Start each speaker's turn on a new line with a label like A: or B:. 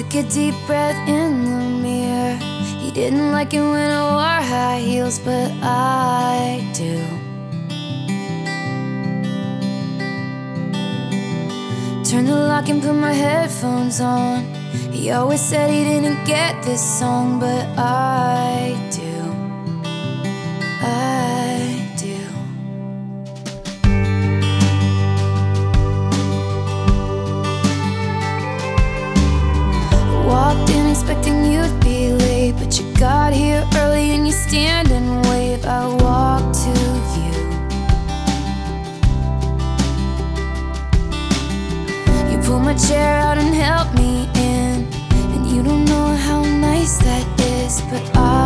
A: Took a deep breath in the mirror. He didn't like it when I wore high heels, but I do. Turned the lock and put my headphones on. He always said he didn't get this song, but I do. I do. Walked in expecting you'd be late, but you got here early and you stand and wave. I walked to you. You pulled my chair out and helped me in, and you don't know how nice that is, but I